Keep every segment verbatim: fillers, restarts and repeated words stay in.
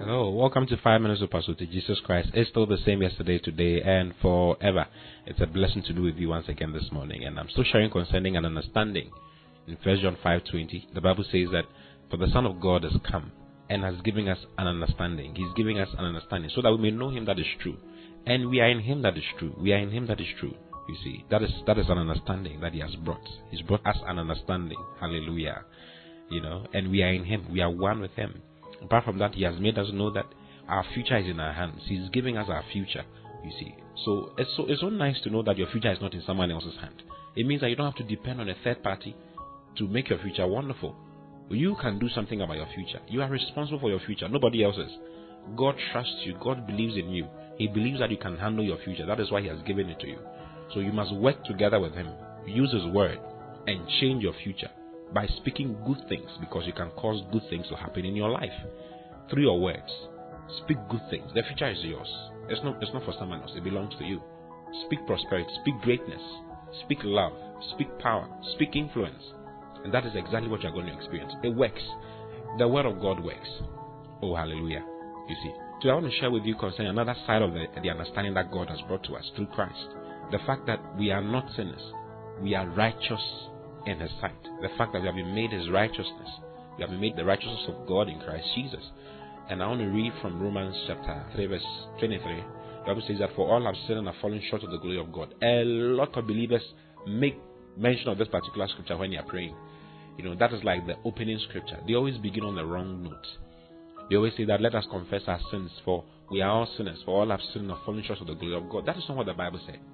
Hello, welcome to Five Minutes of Pursuit. Jesus Christ is still the same yesterday, today, and forever. It's a blessing to be with you once again this morning, and I'm still sharing concerning an understanding. In First John five twenty, the Bible says that for the Son of God has come and has given us an understanding. He's giving us an understanding so that we may know Him that is true, and we are in Him that is true. We are in Him that is true. You see, that is that is an understanding that He has brought. He's brought us an understanding. Hallelujah. You know, and we are in Him. We are one with Him. Apart from that, He has made us know that our future is in our hands. He's giving us our future, you see. So it's so it's so nice to know that your future is not in someone else's hand. It means that you don't have to depend on a third party to make your future wonderful. You can do something about your future. You are responsible for your future. Nobody else is. God trusts you. God believes in you. He believes that you can handle your future. That is why He has given it to you. So you must work together with Him. Use His word and change your future by speaking good things, because you can cause good things to happen in your life through your words. Speak good things. The future is yours. It's not, it's not for someone else. It belongs to you. Speak prosperity. Speak greatness. Speak love. Speak power. Speak influence. And that is exactly what you're going to experience. It works. The word of God works. Oh, hallelujah. You see. Today I want to share with you concerning another side of the, the understanding that God has brought to us through Christ. The fact that we are not sinners. We are righteous in His sight. The fact that we have been made His righteousness. We have been made the righteousness of God in Christ Jesus. And I want to read from Romans chapter three verse twenty-three. The Bible says that for all have sinned and have fallen short of the glory of God. A lot of believers make mention of this particular scripture when they are praying. You know, that is like the opening scripture. They always begin on the wrong note. They always say that let us confess our sins, for we are all sinners, for all have sinned and have fallen short of the glory of God. That is not what the Bible says.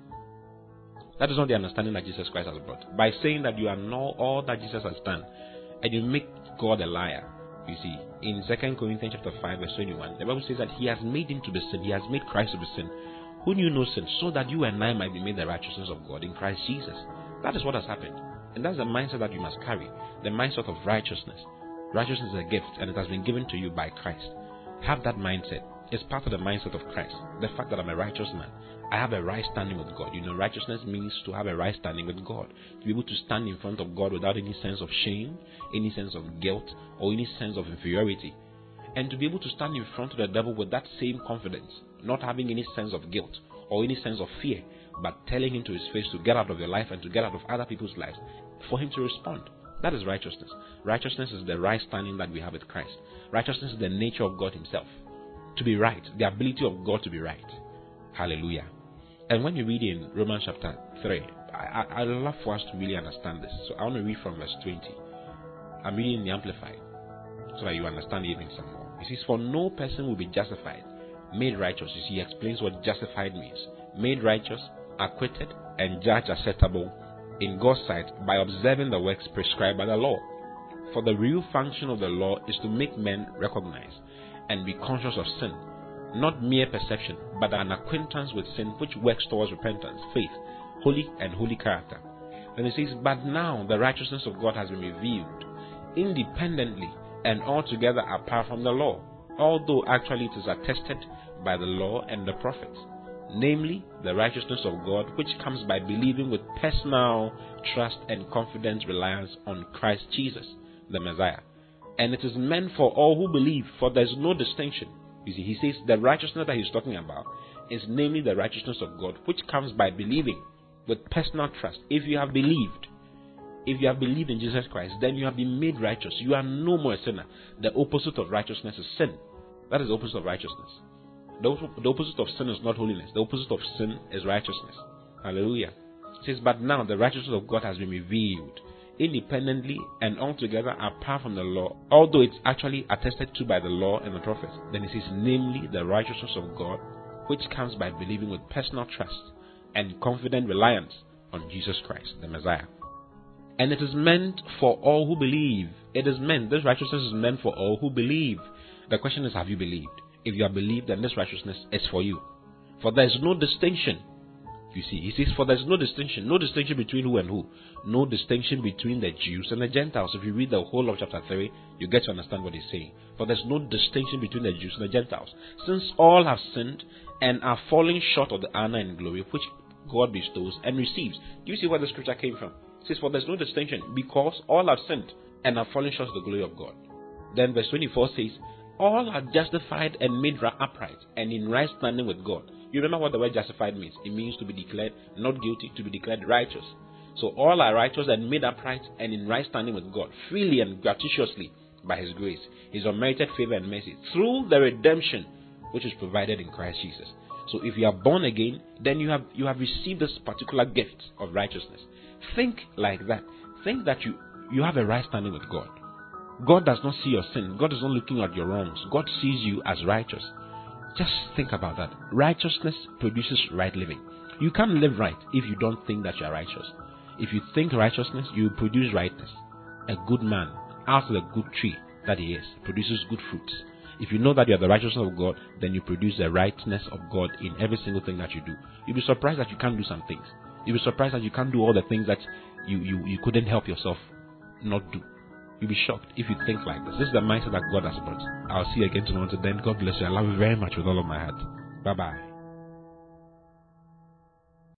That is not the understanding that Jesus Christ has brought. By saying that you annul all that Jesus has done, and you make God a liar. You see, in Second Corinthians chapter five verse twenty-one, the Bible says that He has made Him to be sin. He has made Christ to be sin, who knew no sin, so that you and I might be made the righteousness of God in Christ Jesus. That is what has happened. And that's the mindset that you must carry. The mindset of righteousness. Righteousness is a gift, and it has been given to you by Christ. Have that mindset. It's part of the mindset of Christ. The fact that I'm a righteous man. I have a right standing with God. You know, righteousness means to have a right standing with God. To be able to stand in front of God without any sense of shame, any sense of guilt, or any sense of inferiority. And to be able to stand in front of the devil with that same confidence, not having any sense of guilt or any sense of fear, but telling him to his face to get out of your life and to get out of other people's lives, for him to respond. That is righteousness. Righteousness is the right standing that we have with Christ. Righteousness is the nature of God Himself. To be right, the ability of God to be right. Hallelujah. And when you read in Romans chapter three, I, I, I love for us to really understand this. So I want to read from verse twenty. I'm reading the Amplified, so that you understand even some more. It says, for no person will be justified, made righteous. You see, He explains what justified means. Made righteous, acquitted, and judged acceptable in God's sight by observing the works prescribed by the law. For the real function of the law is to make men recognize and be conscious of sin. Not mere perception, but an acquaintance with sin which works towards repentance, faith, holy and holy character. Then it says, but now the righteousness of God has been revealed, independently and altogether apart from the law, although actually it is attested by the law and the prophets, namely the righteousness of God which comes by believing with personal trust and confident reliance on Christ Jesus, the Messiah. And it is meant for all who believe, for there is no distinction. You see, he says the righteousness that he's talking about is namely the righteousness of God, which comes by believing with personal trust. If you have believed, if you have believed in Jesus Christ, then you have been made righteous. You are no more a sinner. The opposite of righteousness is sin. That is the opposite of righteousness. The, the opposite of sin is not holiness. The opposite of sin is righteousness. Hallelujah. It says, but now the righteousness of God has been revealed, independently and altogether apart from the law, although it's actually attested to by the law and the prophets. Then it says, namely the righteousness of God, which comes by believing with personal trust and confident reliance on Jesus Christ, the Messiah. And it is meant for all who believe. It is meant, this righteousness is meant for all who believe. The question is, have you believed? If you have believed, then this righteousness is for you. For there is no distinction. You see, he says, for there is no distinction. No distinction between who and who. No distinction between the Jews and the Gentiles. If you read the whole of chapter three, you get to understand what he's saying. For there is no distinction between the Jews and the Gentiles. Since all have sinned and are falling short of the honor and glory which God bestows and receives. Do you see where the scripture came from? It says, for there is no distinction, because all have sinned and are falling short of the glory of God. Then verse twenty-four says, all are justified and made upright and in right standing with God. You remember what the word justified means? It means to be declared not guilty, to be declared righteous. So all are righteous and made upright and in right standing with God, freely and gratuitously by His grace, His unmerited favor and mercy, through the redemption which is provided in Christ Jesus. So if you are born again, then you have you have received this particular gift of righteousness. Think like that. Think that you, you have a right standing with God. God does not see your sin. God is not looking at your wrongs. God sees you as righteous. Just think about that. Righteousness produces right living. You can't live right if you don't think that you are righteous. If you think righteousness, you will produce rightness. A good man, out of the good tree that he is, produces good fruits. If you know that you are the righteousness of God, then you produce the rightness of God in every single thing that you do. You'll be surprised that you can't do some things. You'll be surprised that you can't do all the things that you, you, you couldn't help yourself not do. You'll be shocked if you think like this. This is the mindset that God has brought. I'll see you again tomorrow. Until then, God bless you. I love you very much with all of my heart. Bye-bye.